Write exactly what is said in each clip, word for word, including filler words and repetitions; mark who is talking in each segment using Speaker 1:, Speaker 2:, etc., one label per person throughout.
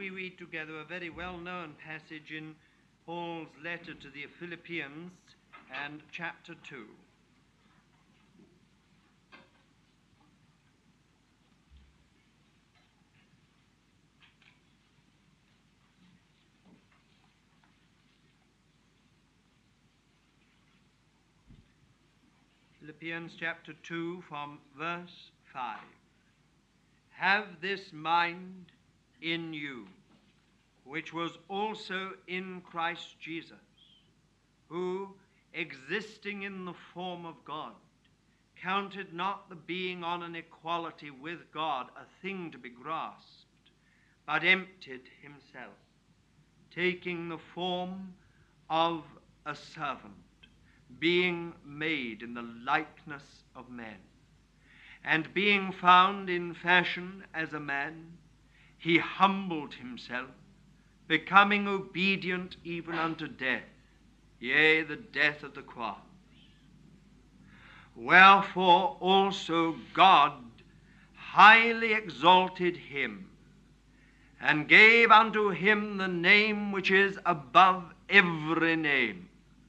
Speaker 1: we read together a very well-known passage in Paul's letter to the Philippians and chapter two. Philippians chapter two from verse five. Have this mind in you, which was also in Christ Jesus, who, existing in the form of God, counted not the being on an equality with God a thing to be grasped, but emptied himself, taking the form of a servant, being made in the likeness of men. And being found in fashion as a man, he humbled himself, becoming obedient even unto death, yea, the death of the cross. Wherefore also God highly exalted him, and gave unto him the name which is above every name,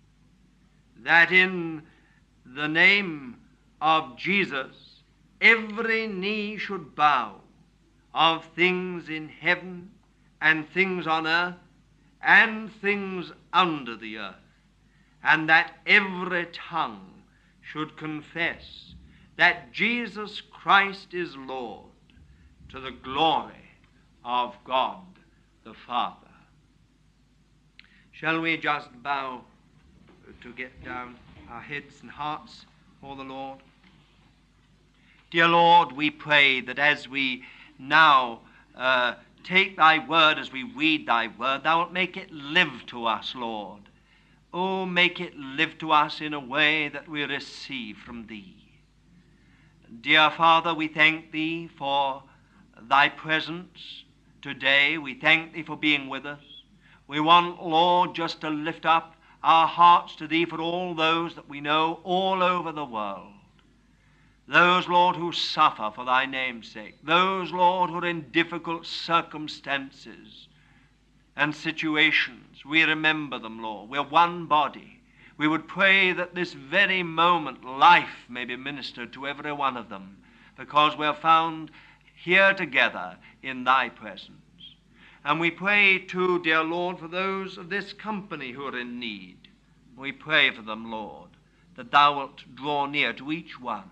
Speaker 1: that in the name of Jesus every knee should bow, of things in heaven and things on earth and things under the earth, and that every tongue should confess that Jesus Christ is Lord, to the glory of God the Father. Shall we just bow to get down our heads and hearts for the Lord? Dear Lord, we pray that as we now uh, take thy word, as we read thy word, thou wilt make it live to us, Lord. Oh, make it live to us in a way that we receive from thee. Dear Father, we thank thee for thy presence today. We thank thee for being with us. We want, Lord, just to lift up our hearts to thee for all those that we know all over the world. Those, Lord, who suffer for thy name's sake. Those, Lord, who are in difficult circumstances and situations. We remember them, Lord. We're one body. We would pray that this very moment life may be ministered to every one of them, because we're found here together in thy presence. And we pray too, dear Lord, for those of this company who are in need. We pray for them, Lord, that thou wilt draw near to each one.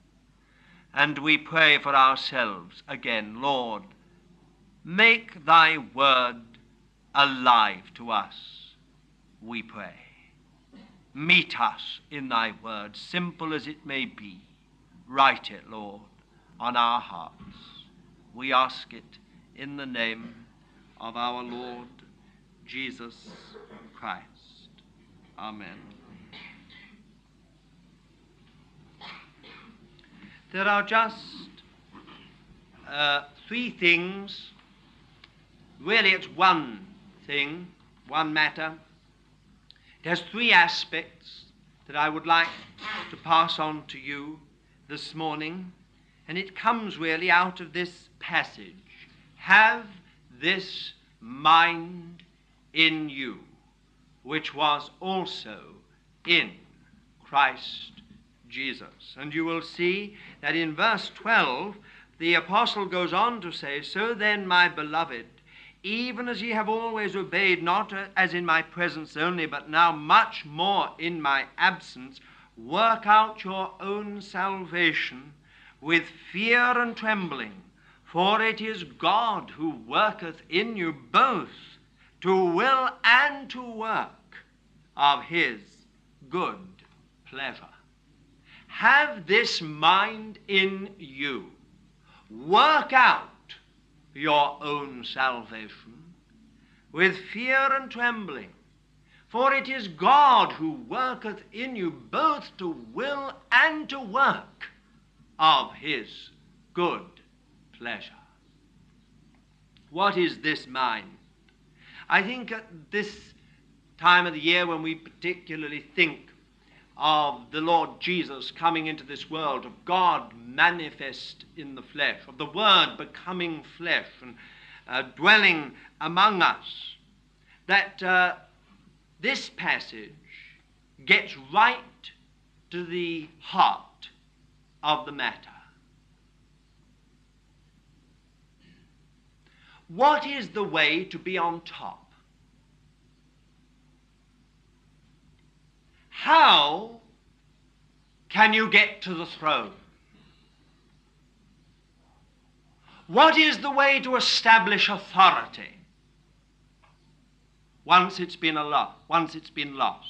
Speaker 1: And we pray for ourselves again, Lord, make thy word alive to us, we pray. Meet us in thy word, simple as it may be. Write it, Lord, on our hearts. We ask it in the name of our Lord Jesus Christ. Amen. There are just uh, three things. Really, it's one thing, one matter. It has three aspects that I would like to pass on to you this morning, and it comes really out of this passage. Have this mind in you, which was also in Christ Jesus. And you will see that in verse twelve, the apostle goes on to say, So then, my beloved, even as ye have always obeyed, not as in my presence only, but now much more in my absence, work out your own salvation with fear and trembling, for it is God who worketh in you both to will and to work of his good pleasure. Have this mind in you. Work out your own salvation with fear and trembling, for it is God who worketh in you both to will and to work of his good pleasure. What is this mind? I think at this time of the year, when we particularly think of the Lord Jesus coming into this world, of God manifest in the flesh, of the Word becoming flesh, and uh, dwelling among us, that uh, this passage gets right to the heart of the matter. What is the way to be on top? How can you get to the throne? What is the way to establish authority once it's been a lo- once it's been lost?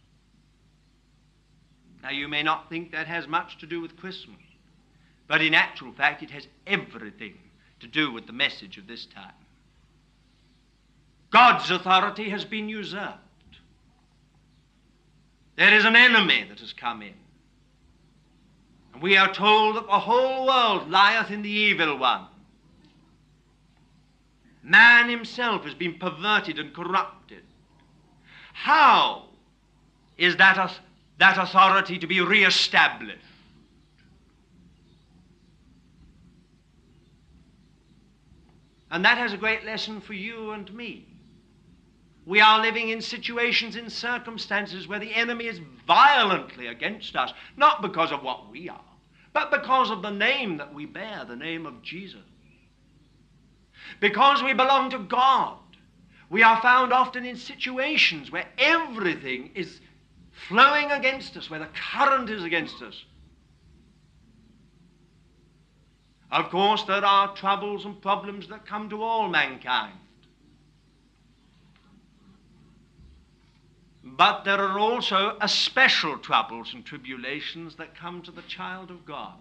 Speaker 1: Now, you may not think that has much to do with Christmas, but in actual fact it has everything to do with the message of this time. God's authority has been usurped. There is an enemy that has come in. And we are told that the whole world lieth in the evil one. Man himself has been perverted and corrupted. How is that, that authority to be re-established? And that has a great lesson for you and me. We are living in situations, in circumstances where the enemy is violently against us, not because of what we are, but because of the name that we bear, the name of Jesus. Because we belong to God, we are found often in situations where everything is flowing against us, where the current is against us. Of course, there are troubles and problems that come to all mankind. But there are also especial troubles and tribulations that come to the child of God.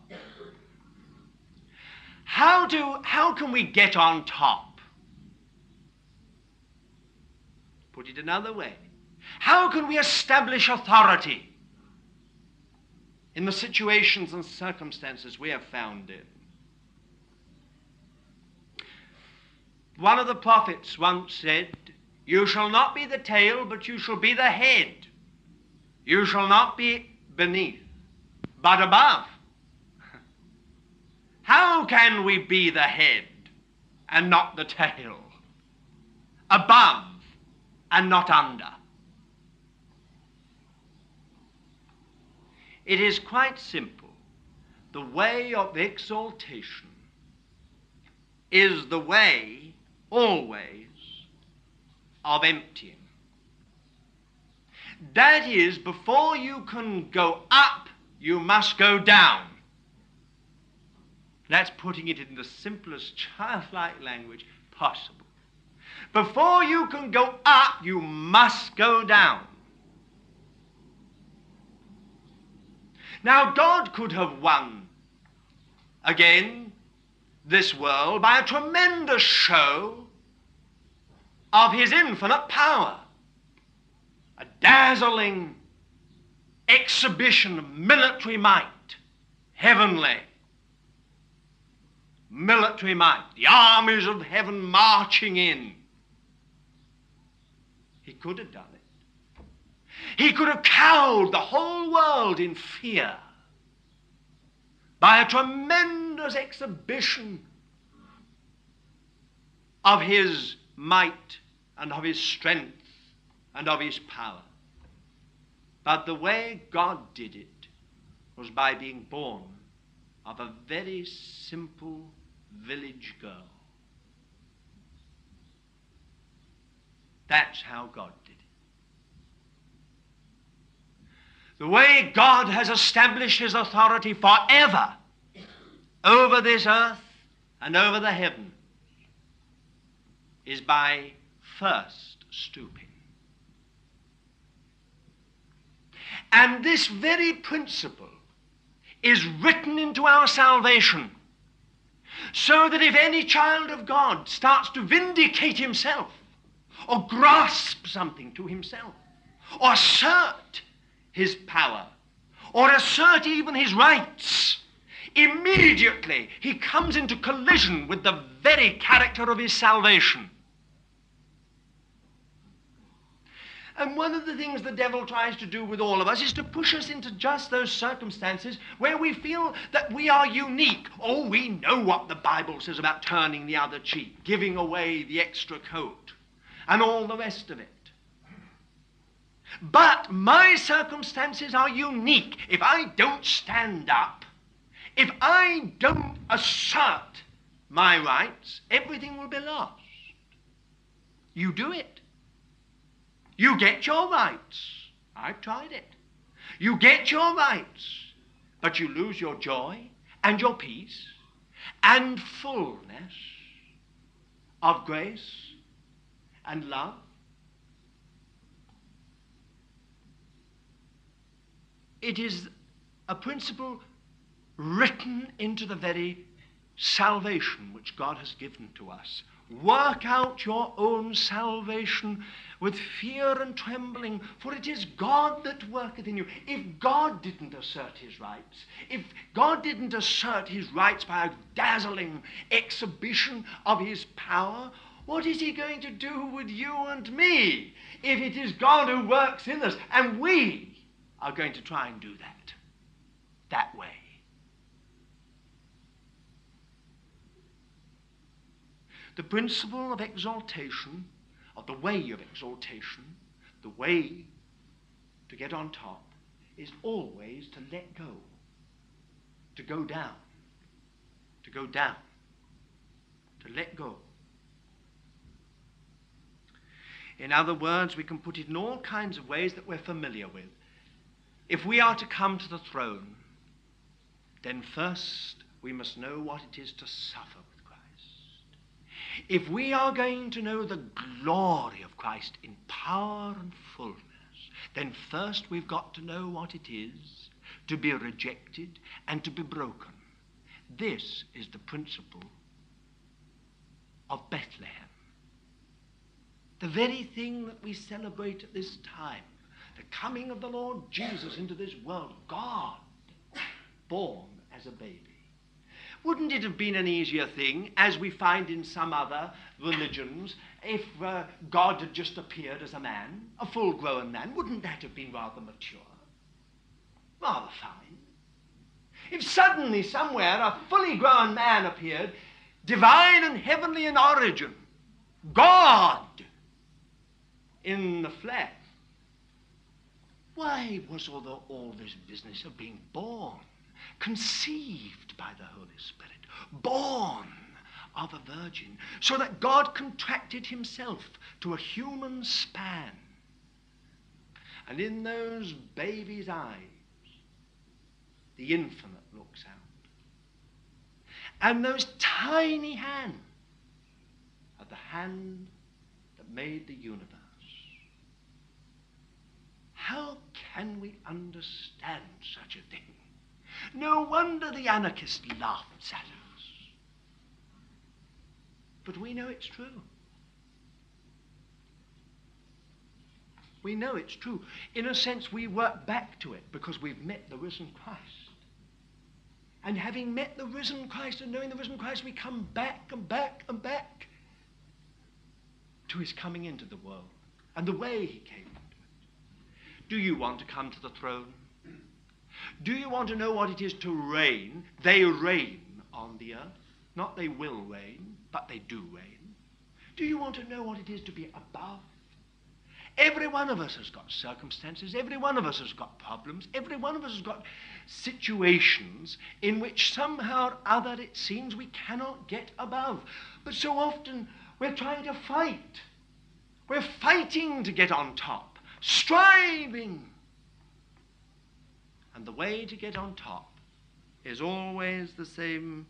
Speaker 1: How do, how can we get on top? Put it another way. How can we establish authority in the situations and circumstances we have found in? One of the prophets once said, "You shall not be the tail, but you shall be the head. You shall not be beneath, but above." How can we be the head and not the tail? Above and not under? It is quite simple. The way of exaltation is the way, always, of emptying. That is, before you can go up, you must go down. That's putting it in the simplest childlike language possible. Before you can go up, you must go down. Now, God could have won again this world by a tremendous show of his infinite power, a dazzling exhibition of military might, heavenly military might, the armies of heaven marching in. He could have done it. He could have cowed the whole world in fear by a tremendous exhibition of his might and of his strength and of his power. But the way God did it was by being born of a very simple village girl. That's how God did it. The way God has established his authority forever over this earth and over the heavens is by first stooping. And this very principle is written into our salvation, so that if any child of God starts to vindicate himself, or grasp something to himself, or assert his power, or assert even his rights, immediately he comes into collision with the very character of his salvation. And one of the things the devil tries to do with all of us is to push us into just those circumstances where we feel that we are unique. Oh, we know what the Bible says about turning the other cheek, giving away the extra coat, and all the rest of it. But my circumstances are unique. If I don't stand up, if I don't assert my rights, everything will be lost. You do it. You get your rights. I've tried it. You get your rights, but you lose your joy and your peace and fullness of grace and love. It is a principle written into the very salvation which God has given to us. Work out your own salvation with fear and trembling, for it is God that worketh in you. If God didn't assert his rights, if God didn't assert his rights by a dazzling exhibition of his power, what is he going to do with you and me if it is God who works in us and we are going to try and do that, that way? The principle of exaltation, of the way of exaltation, the way to get on top, is always to let go, to go down, to go down, to let go. In other words, we can put it in all kinds of ways that we're familiar with. If we are to come to the throne, then first we must know what it is to suffer with Christ. If we are going to know the glory of Christ in power and fullness, then first we've got to know what it is to be rejected and to be broken. This is the principle of Bethlehem. The very thing that we celebrate at this time, the coming of the Lord Jesus into this world, God born as a baby. Wouldn't it have been an easier thing, as we find in some other religions, if uh, God had just appeared as a man, a full-grown man? Wouldn't that have been rather mature? Rather fine. If suddenly somewhere a fully grown man appeared, divine and heavenly in origin, God in the flesh, why was all, the, all this business of being born, conceived by the Holy Spirit, born of a virgin, so that God contracted himself to a human span? And in those baby's eyes, the infinite looks out. And those tiny hands are the hand that made the universe. How can we understand such a thing? No wonder the anarchist laughs at us. But we know it's true. We know it's true. In a sense, we work back to it because we've met the risen Christ. And having met the risen Christ and knowing the risen Christ, we come back and back and back to his coming into the world and the way he came into it. Do you want to come to the throne? Do you want to know what it is to reign? They reign on the earth. Not they will reign, but they do reign. Do you want to know what it is to be above? Every one of us has got circumstances. Every one of us has got problems. Every one of us has got situations in which somehow or other it seems we cannot get above. But so often we're trying to fight. We're fighting to get on top, striving. And the way to get on top is always the same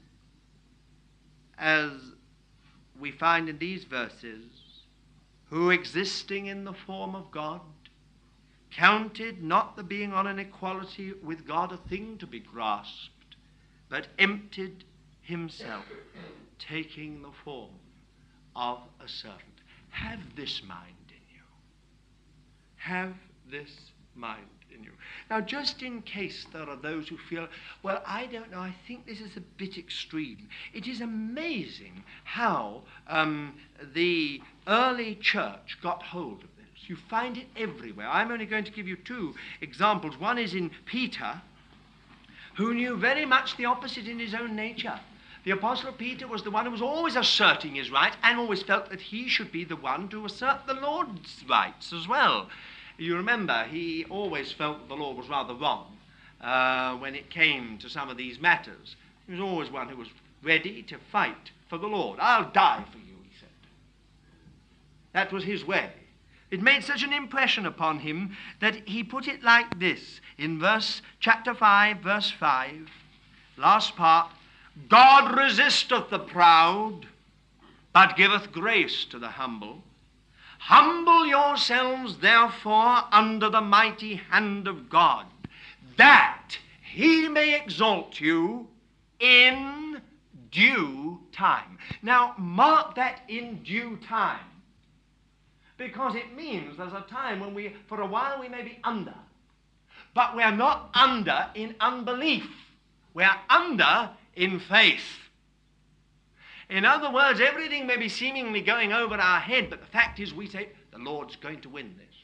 Speaker 1: as we find in these verses. Who, existing in the form of God, counted not the being on an equality with God a thing to be grasped, but emptied himself, taking the form of a servant. Have this mind in you. Have this mind in you. Now, just in case there are those who feel, well, I don't know, I think this is a bit extreme. It is amazing how um, the early church got hold of this. You find it everywhere. I'm only going to give you two examples. One is in Peter, who knew very much the opposite in his own nature. The Apostle Peter was the one who was always asserting his rights and always felt that he should be the one to assert the Lord's rights as well. You remember, he always felt that the Lord was rather wrong uh, when it came to some of these matters. He was always one who was ready to fight for the Lord. I'll die for you, he said. That was his way. It made such an impression upon him that he put it like this in verse chapter five, verse five, last part. God resisteth the proud, but giveth grace to the humble. Humble yourselves, therefore, under the mighty hand of God, that he may exalt you in due time. Now, mark that in due time, because it means there's a time when we, for a while, we may be under, but we're not under in unbelief. We're under in faith. In other words, everything may be seemingly going over our head, but the fact is we say, the Lord's going to win this.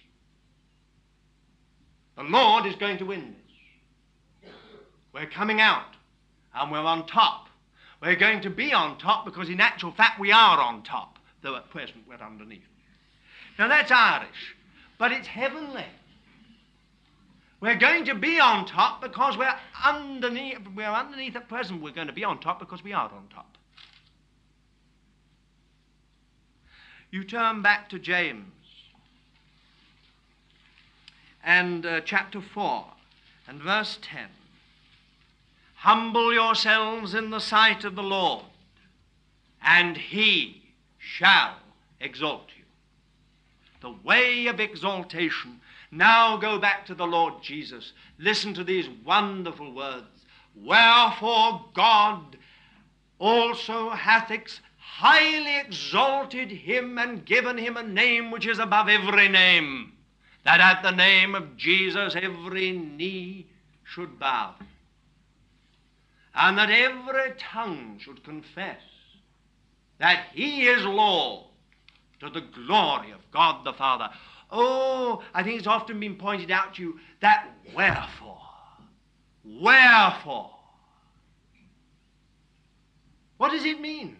Speaker 1: The Lord is going to win this. We're coming out, and we're on top. We're going to be on top because in actual fact we are on top, though at present we're underneath. Now that's Irish, but it's heavenly. We're going to be on top because we're underneath, we're underneath at present. We're going to be on top because we are on top. You turn back to James and uh, chapter four and verse ten. Humble yourselves in the sight of the Lord, and he shall exalt you. The way of exaltation. Now go back to the Lord Jesus. Listen to these wonderful words. Wherefore God also hath ex- highly exalted him and given him a name which is above every name, that at the name of Jesus every knee should bow, and that every tongue should confess that he is Lord, to the glory of God the Father. Oh, I think it's often been pointed out to you that wherefore, wherefore. What does it mean?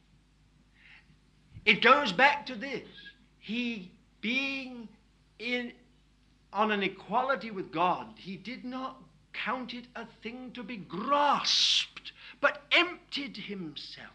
Speaker 1: It goes back to this. He being in, on an equality with God, he did not count it a thing to be grasped, but emptied himself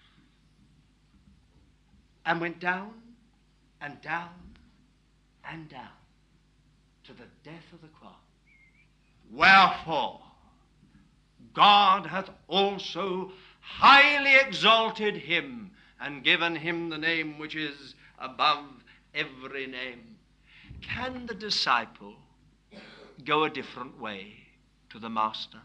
Speaker 1: and went down and down and down to the death of the cross. Wherefore, God hath also highly exalted him and given him the name which is above every name. Can the disciple go a different way to the Master?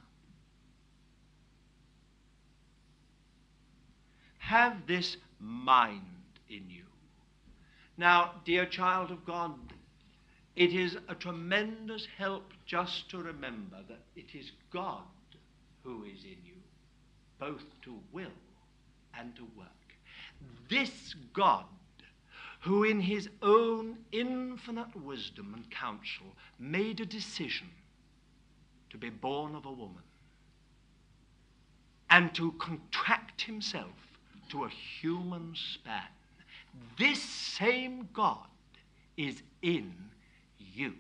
Speaker 1: Have this mind in you. Now, dear child of God, it is a tremendous help just to remember that it is God who is in you, both to will and to work. This God, who in his own infinite wisdom and counsel made a decision to be born of a woman and to contract himself to a human span, this same God is in you.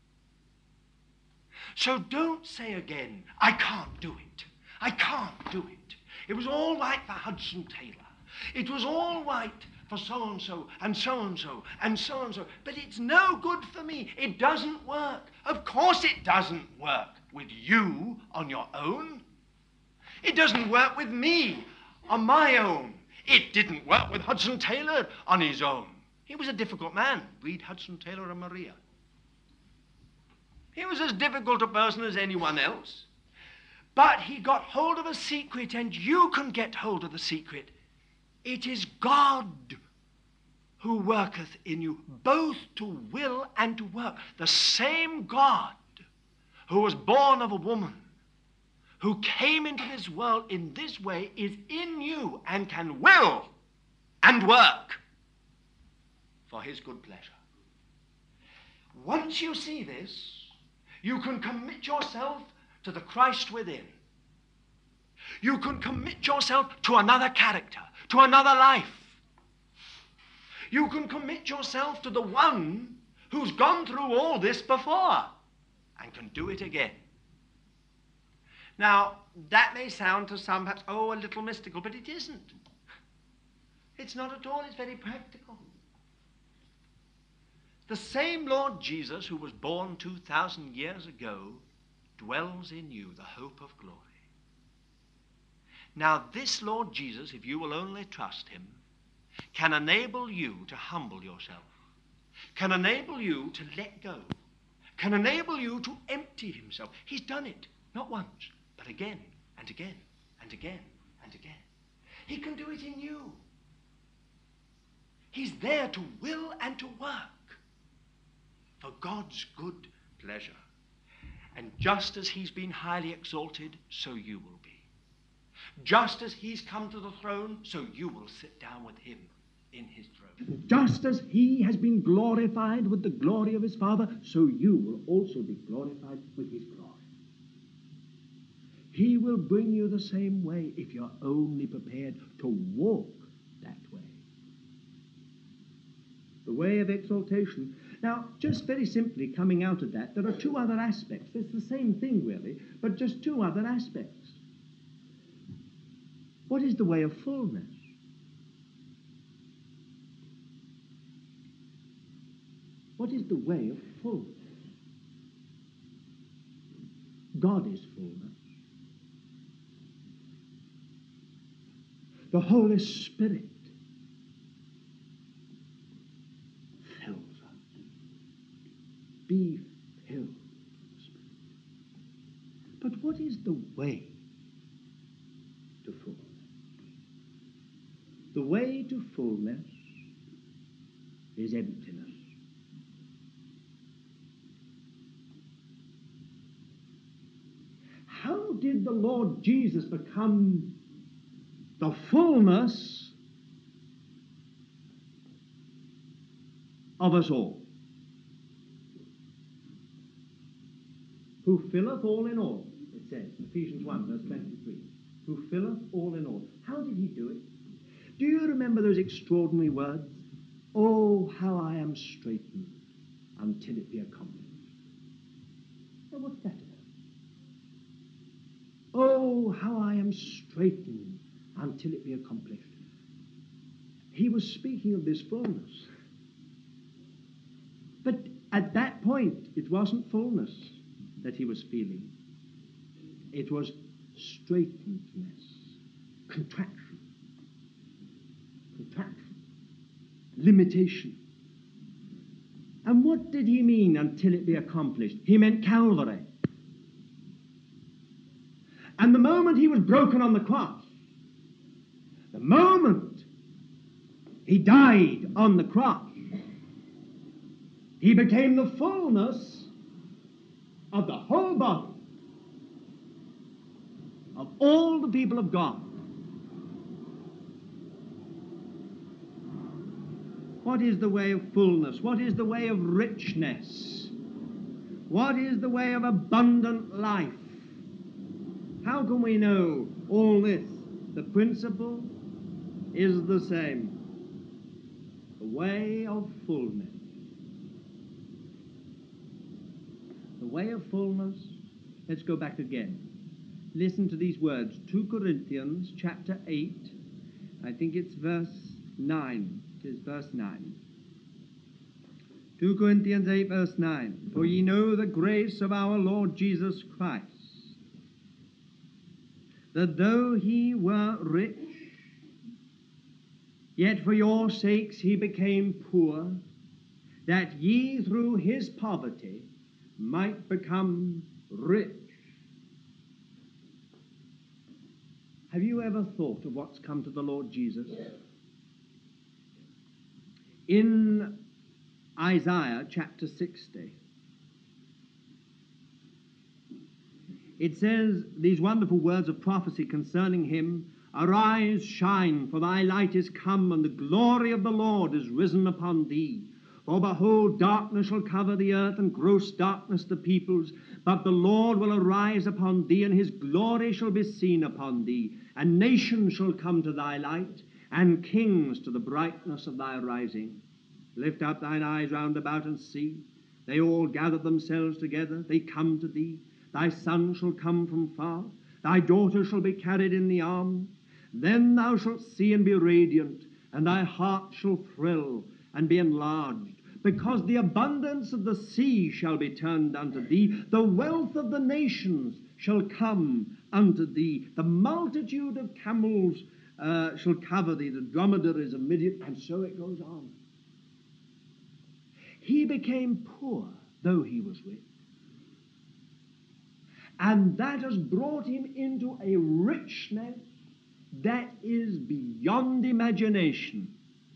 Speaker 1: So don't say again, I can't do it. I can't do it. It was all right for Hudson Taylor. It was all right for so-and-so and so-and-so and so-and-so. But it's no good for me. It doesn't work. Of course it doesn't work with you on your own. It doesn't work with me on my own. It didn't work with Hudson Taylor on his own. He was a difficult man. Read Hudson Taylor and Maria. He was as difficult a person as anyone else. But he got hold of a secret, and you can get hold of the secret. It is God who worketh in you, both to will and to work. The same God who was born of a woman, who came into this world in this way, is in you and can will and work for his good pleasure. Once you see this, you can commit yourself to the Christ within. You can commit yourself to another character, to another life. You can commit yourself to the one who's gone through all this before and can do it again. Now, that may sound to some perhaps, oh, a little mystical, but it isn't. It's not at all. It's very practical. The same Lord Jesus who was born two thousand years ago dwells in you, the hope of glory. Now, this Lord Jesus, if you will only trust him, can enable you to humble yourself, can enable you to let go, can enable you to empty himself. He's done it, not once, but again and again and again and again. He can do it in you. He's there to will and to work for God's good pleasure. And just as he's been highly exalted, so you will be. Just as he's come to the throne, so you will sit down with him in his throne.
Speaker 2: Just as he has been glorified with the glory of his Father, so you will also be glorified with his glory. He will bring you the same way if you're only prepared to walk that way. The way of exaltation. Now, just very simply coming out of that, there are two other aspects. It's the same thing, really, but just two other aspects. What is the way of fullness? What is the way of fullness? God is fullness. The Holy Spirit fills us. Be filled with the Spirit. But what is the way to fullness? The way to fullness is emptiness. How did the Lord Jesus become the fullness of us all? Who filleth all in all, it says, Ephesians one, verse twenty-three. Who filleth all in all. How did he do it? Do you remember those extraordinary words? Oh, how I am straitened until it be accomplished. Now, what's that about? Oh, how I am straitened until it be accomplished. He was speaking of this fullness. But at that point, it wasn't fullness that he was feeling. It was straitenedness, contraction. Contraction, limitation. And what did he mean until it be accomplished? He meant Calvary. And the moment he was broken on the cross, the moment he died on the cross, he became the fullness of the whole body, of all the people of God. What is the way of fullness? What is the way of richness? What is the way of abundant life? How can we know all this? The principle is the same. The way of fullness. The way of fullness. Let's go back again. Listen to these words. Second Corinthians chapter eight. I think it's verse nine. It is verse nine. Second Corinthians eight, verse nine. For ye know the grace of our Lord Jesus Christ, that though he were rich, yet for your sakes he became poor, that ye through his poverty might become rich. Have you ever thought of what's come to the Lord Jesus? In Isaiah chapter sixty, it says these wonderful words of prophecy concerning him: Arise, shine, for thy light is come, and the glory of the Lord is risen upon thee. For behold, darkness shall cover the earth, and gross darkness the peoples. But the Lord will arise upon thee, and his glory shall be seen upon thee. And nations shall come to thy light, and kings to the brightness of thy rising. Lift up thine eyes round about and see. They all gather themselves together, they come to thee. Thy son shall come from far, thy daughter shall be carried in the arms. Then thou shalt see and be radiant, and thy heart shall thrill and be enlarged, because the abundance of the sea shall be turned unto thee. The wealth of the nations shall come unto thee. The multitude of camels uh, shall cover thee, the dromedaries of Midian, and so it goes on. He became poor, though he was rich. And that has brought him into a richness that is beyond imagination.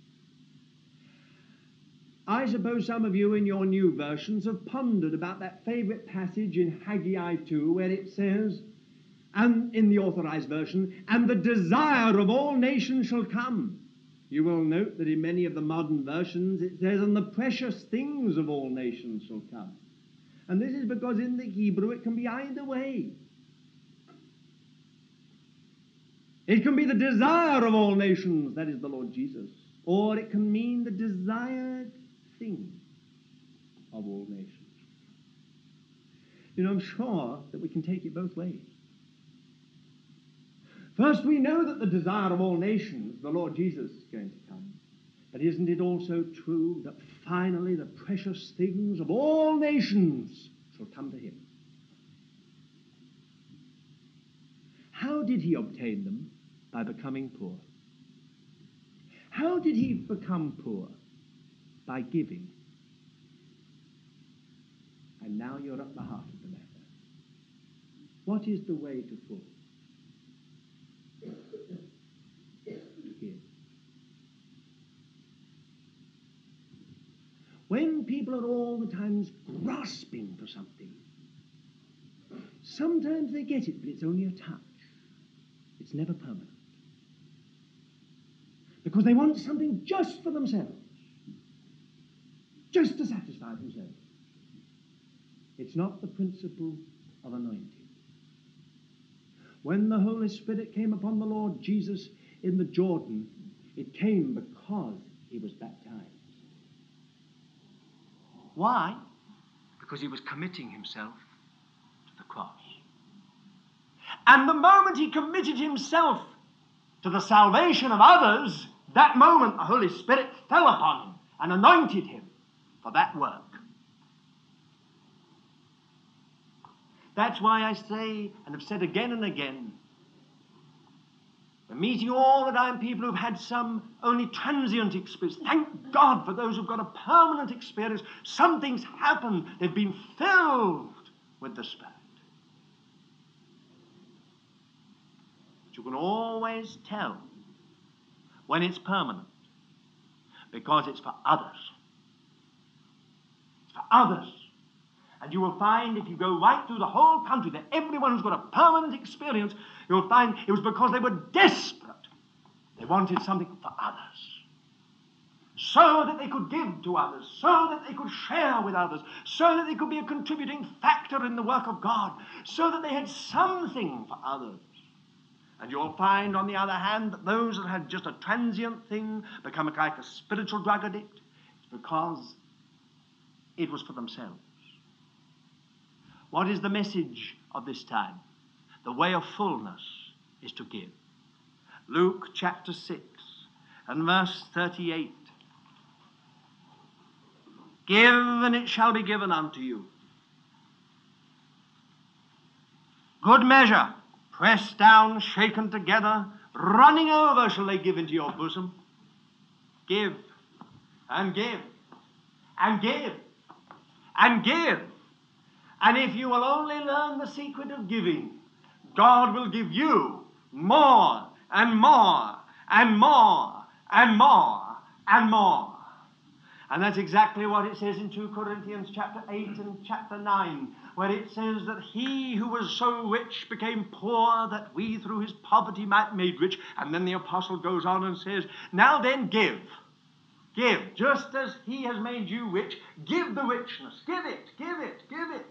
Speaker 2: I suppose some of you in your new versions have pondered about that favourite passage in Haggai two where it says, and in the authorized version, and the desire of all nations shall come. You will note that in many of the modern versions it says, and the precious things of all nations shall come. And this is because in the Hebrew it can be either way. It can be the desire of all nations, that is the Lord Jesus, or it can mean the desired thing of all nations. You know, I'm sure that we can take it both ways. First, we know that the desire of all nations, the Lord Jesus, is going to come. But isn't it also true that finally the precious things of all nations shall come to him? How did he obtain them? By becoming poor. How did he become poor? By giving. And now you're at the heart of the matter. What is the way to full? Give. When people are all the time grasping for something, sometimes they get it, but it's only a touch. It's never permanent. Because they want something just for themselves. Just to satisfy themselves. It's not the principle of anointing. When the Holy Spirit came upon the Lord Jesus in the Jordan, it came because he was baptized. Why? Because he was committing himself to the cross. And the moment he committed himself to the salvation of others, that moment the Holy Spirit fell upon him and anointed him for that work. That's why I say, and have said again and again, we're meeting all the time people who've had some only transient experience. Thank God for those who've got a permanent experience. Something's happened. They've been filled with the Spirit. But you can always tell when it's permanent, because it's for others. It's for others. And you will find, if you go right through the whole country, that everyone who's got a permanent experience, you'll find it was because they were desperate. They wanted something for others. So that they could give to others. So that they could share with others. So that they could be a contributing factor in the work of God. So that they had something for others. And you'll find, on the other hand, that those that had just a transient thing become like a spiritual drug addict. It's because it was for themselves. What is the message of this time? The way of fullness is to give. Luke chapter six and verse thirty-eight. Give, and it shall be given unto you. Good measure, pressed down, shaken together, running over shall they give into your bosom. Give, and give, and give, and give. And if you will only learn the secret of giving, God will give you more and more and more and more and more. And that's exactly what it says in two Corinthians chapter eight and chapter nine, where it says that he who was so rich became poor, that we through his poverty might be made rich. And then the apostle goes on and says, now then give,
Speaker 1: Give, just as he has made you rich, give the richness. Give it, give it, give it.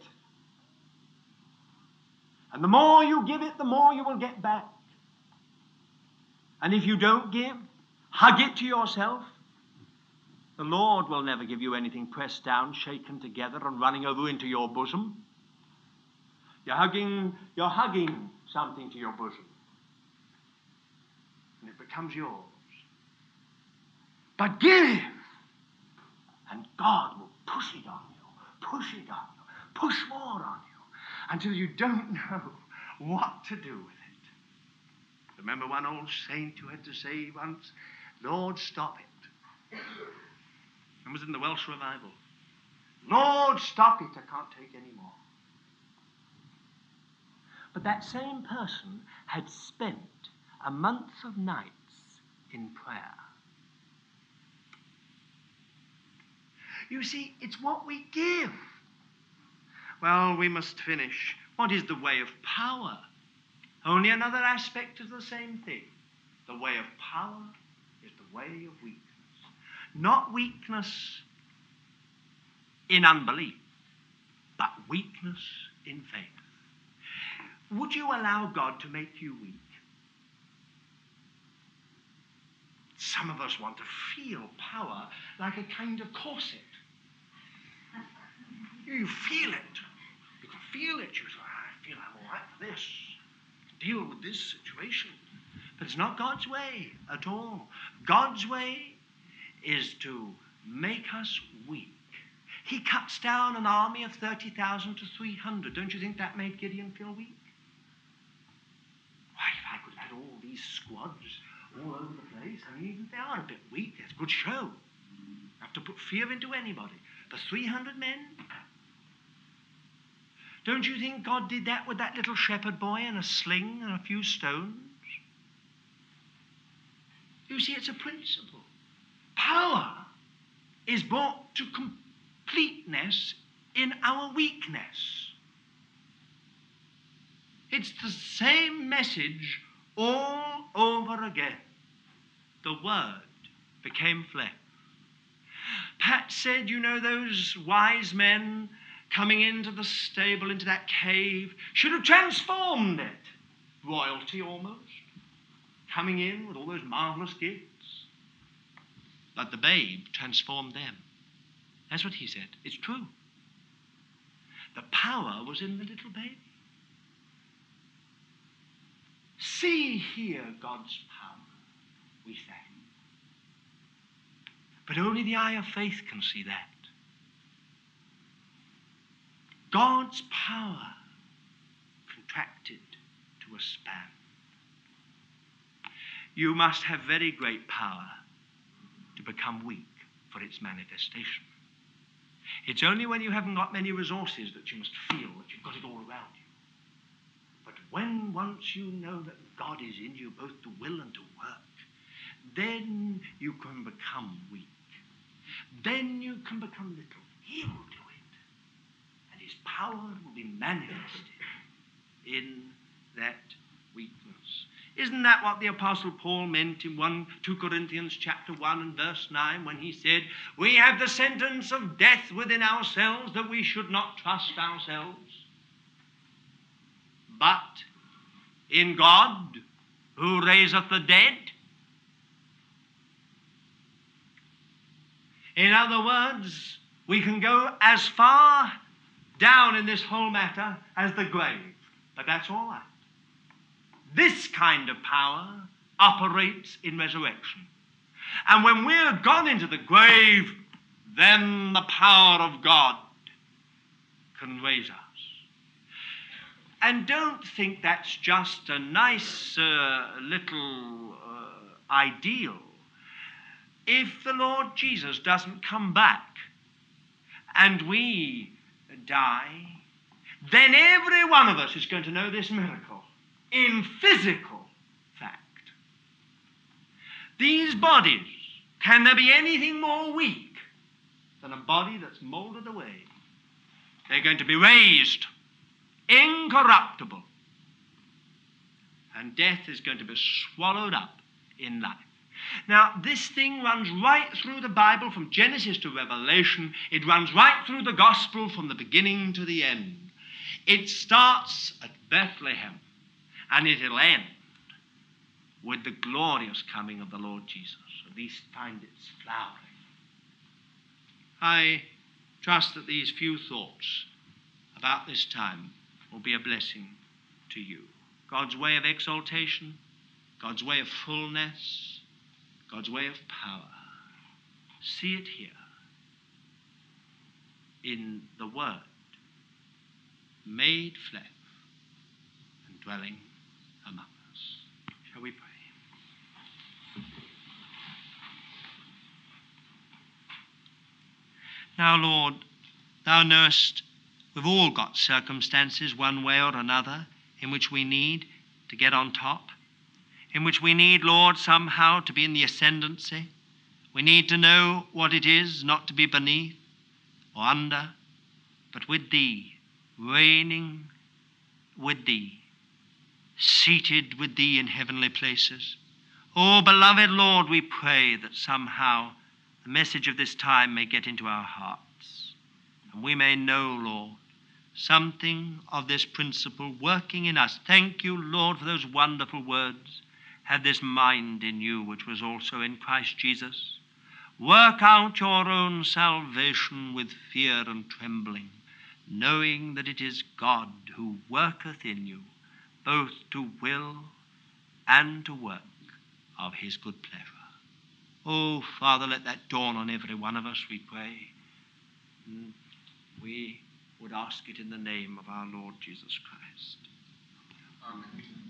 Speaker 1: And the more you give it, the more you will get back. And if you don't give, hug it to yourself. The Lord will never give you anything pressed down, shaken together, and running over into your bosom. You're hugging, you're hugging something to your bosom. And it becomes yours. But give, and God will push it on you, push it on you, push more on you, until you don't know what to do with it. Remember one old saint who had to say once, Lord, stop it. It was in the Welsh revival. Lord, stop it, I can't take any more. But that same person had spent a month of nights in prayer. You see, it's what we give. Well, we must finish. What is the way of power? Only another aspect of the same thing. The way of power is the way of weakness. Not weakness in unbelief, but weakness in faith. Would you allow God to make you weak? Some of us want to feel power like a kind of corset. You feel it. You can feel it. You say, I feel I'm all right for this. Deal with this situation. But it's not God's way at all. God's way is to make us weak. He cuts down an army of thirty thousand to three hundred. Don't you think that made Gideon feel weak? Why, if I could have had all these squads all over the place, I mean, even if they are a bit weak, that's a good show. Have to put fear into anybody. The three hundred men? Don't you think God did that with that little shepherd boy and a sling and a few stones? You see, it's a principle. Power is brought to completeness in our weakness. It's the same message all over again. The Word became flesh. Pat said, you know, those wise men coming into the stable, into that cave, should have transformed it. Royalty almost. Coming in with all those marvelous gifts. But the babe transformed them. That's what he said. It's true. The power was in the little baby. See here God's power, we say. But only the eye of faith can see that. God's power contracted to a span. You must have very great power to become weak for its manifestation. It's only when you haven't got many resources that you must feel that you've got it all around you. But when once you know that God is in you both to will and to work, then you can become weak. Then you can become little. He will do it. And his power will be manifested in that weakness. Isn't that what the Apostle Paul meant in First Corinthians chapter one and verse nine when he said, we have the sentence of death within ourselves that we should not trust ourselves, but in God who raiseth the dead? In other words, we can go as far down in this whole matter as the grave, but that's all right. This kind of power operates in resurrection. And when we're gone into the grave, then the power of God can raise us. And don't think that's just a nice uh, little uh, ideal. If the Lord Jesus doesn't come back and we die, then every one of us is going to know this miracle. In physical fact. These bodies, can there be anything more weak than a body that's molded away? They're going to be raised, incorruptible, and death is going to be swallowed up in life. Now, this thing runs right through the Bible from Genesis to Revelation. It runs right through the gospel from the beginning to the end. It starts at Bethlehem, and it'll end with the glorious coming of the Lord Jesus. At least find its flowering. I trust that these few thoughts about this time will be a blessing to you. God's way of exaltation, God's way of fullness, God's way of power. See it here in the Word made flesh and dwelling among us. Shall we pray? Now, Lord, thou knowest we've all got circumstances one way or another in which we need to get on top, in which we need, Lord, somehow to be in the ascendancy. We need to know what it is not to be beneath or under, but with thee, reigning with thee, seated with thee in heavenly places. Oh, beloved Lord, we pray that somehow the message of this time may get into our hearts, and we may know, Lord, something of this principle working in us. Thank you, Lord, for those wonderful words. Have this mind in you, which was also in Christ Jesus. Work out your own salvation with fear and trembling, knowing that it is God who worketh in you, both to will and to work of his good pleasure. Oh, Father, let that dawn on every one of us, we pray. We would ask it in the name of our Lord Jesus Christ.
Speaker 3: Amen.